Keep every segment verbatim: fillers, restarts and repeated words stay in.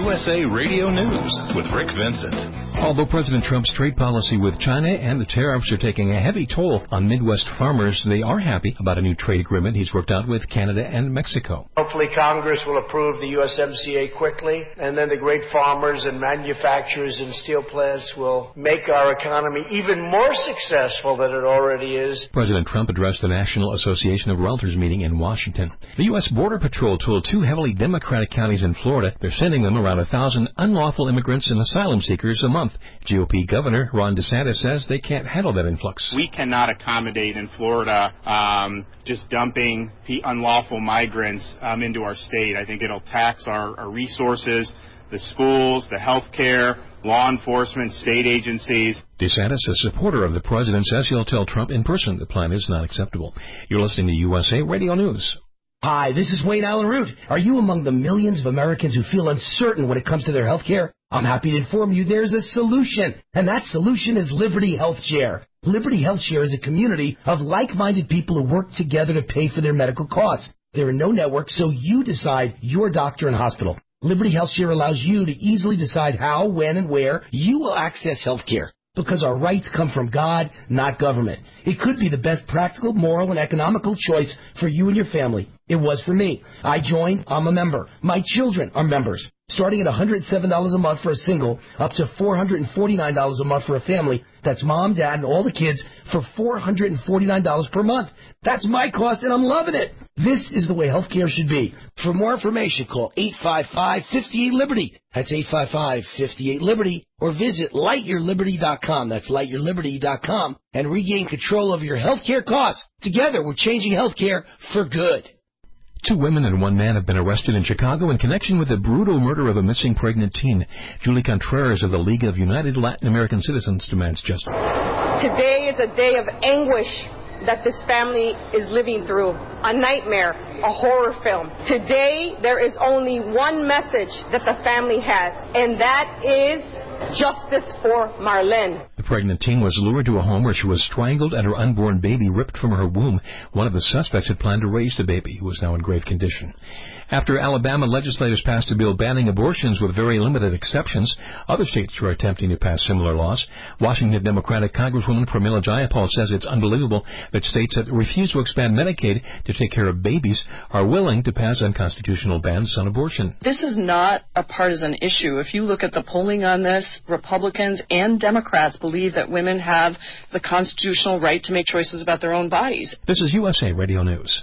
U S A Radio News with Rick Vincent. Although President Trump's trade policy with China and the tariffs are taking a heavy toll on Midwest farmers, they are happy about a new trade agreement he's worked out with Canada and Mexico. Hopefully Congress will approve the U S M C A quickly, and then the great farmers and manufacturers and steel plants will make our economy even more successful than it already is. President Trump addressed the National Association of Realtors meeting in Washington. The U S Border Patrol told two heavily Democratic counties in Florida they're sending them around a thousand unlawful immigrants and asylum seekers a month. G O P Governor Ron DeSantis says they can't handle that influx. We cannot accommodate in Florida um, just dumping the unlawful migrants um, into our state. I think it'll tax our, our resources, the schools, the health care, law enforcement, state agencies. DeSantis, a supporter of the president, says he'll tell Trump in person the plan is not acceptable. You're listening to U S A Radio News. Hi, this is Wayne Allen Root. Are you among the millions of Americans who feel uncertain when it comes to their health care? I'm happy to inform you there's a solution, and that solution is Liberty Health Share. Liberty Health Share is a community of like-minded people who work together to pay for their medical costs. There are no networks, so you decide your doctor and hospital. Liberty Health Share allows you to easily decide how, when, and where you will access health care. Because our rights come from God, not government. It could be the best practical, moral, and economical choice for you and your family. It was for me. I joined. I'm a member. My children are members. Starting at one hundred seven dollars a month for a single, up to four hundred forty-nine dollars a month for a family. That's mom, dad, and all the kids for four hundred forty-nine dollars per month. That's my cost, and I'm loving it. This is the way healthcare should be. For more information, call eight five five, five eight, Liberty. That's eight five five, five eight, Liberty. Or visit light your liberty dot com. That's light your liberty dot com. And regain control of your healthcare costs. Together, we're changing healthcare for good. Two women and one man have been arrested in Chicago in connection with the brutal murder of a missing pregnant teen. Julie Contreras of the League of United Latin American Citizens demands justice. Today is a day of anguish that this family is living through. A nightmare, a horror film. Today, there is only one message that the family has, and that is justice for Marlene. The pregnant teen was lured to a home where she was strangled and her unborn baby ripped from her womb. One of the suspects had planned to raise the baby, who is now in grave condition. After Alabama legislators passed a bill banning abortions with very limited exceptions, other states are attempting to pass similar laws. Washington Democratic Congresswoman Pramila Jayapal says it's unbelievable that states that refuse to expand Medicaid to take care of babies are willing to pass unconstitutional bans on abortion. This is not a partisan issue. If you look at the polling on this, Republicans and Democrats believe that women have the constitutional right to make choices about their own bodies. This is U S A Radio News.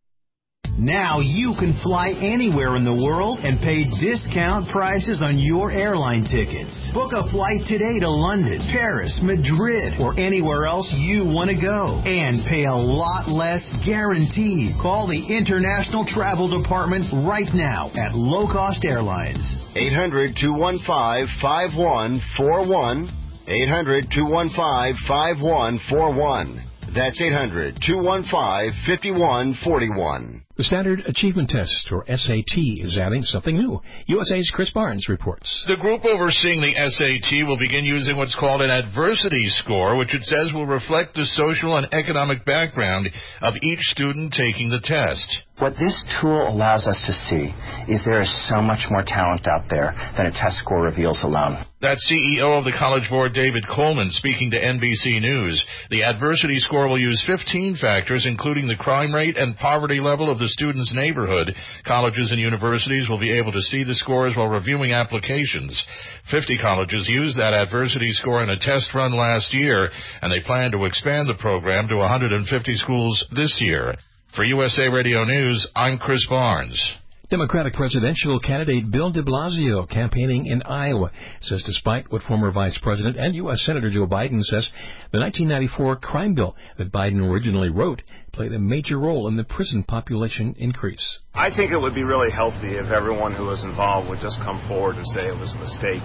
Now you can fly anywhere in the world and pay discount prices on your airline tickets. Book a flight today to London, Paris, Madrid, or anywhere else you want to go. And pay a lot less guaranteed. Call the International Travel Department right now at Low Cost Airlines. eight hundred, two one five, five one four one. eight hundred, two one five, five one four one. That's eight hundred, two one five, five one four one. The Standard Achievement Test, or S A T, is adding something new. U S A's Chris Barnes reports. The group overseeing the S A T will begin using what's called an adversity score, which it says will reflect the social and economic background of each student taking the test. What this tool allows us to see is there is so much more talent out there than a test score reveals alone. That's C E O of the College Board, David Coleman, speaking to N B C News. The adversity score will use fifteen factors, including the crime rate and poverty level of the student's neighborhood. Colleges and universities will be able to see the scores while reviewing applications. fifty colleges used that adversity score in a test run last year, and they plan to expand the program to one hundred fifty schools this year. For U S A Radio News, I'm Chris Barnes. Democratic presidential candidate Bill de Blasio, campaigning in Iowa, says despite what former Vice President and U S Senator Joe Biden says, the nineteen ninety-four crime bill that Biden originally wrote played a major role in the prison population increase. I think it would be really healthy if everyone who was involved would just come forward and say it was a mistake,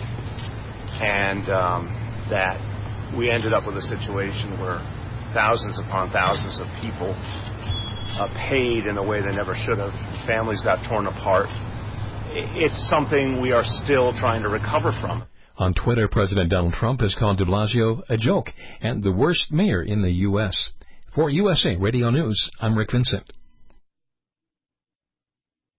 and um, that we ended up with a situation where thousands upon thousands of people Uh, paid in a way they never should have. Families got torn apart. It's something we are still trying to recover from. On Twitter, President Donald Trump has called de Blasio a joke and the worst mayor in the U S For U S A Radio News, I'm Rick Vincent.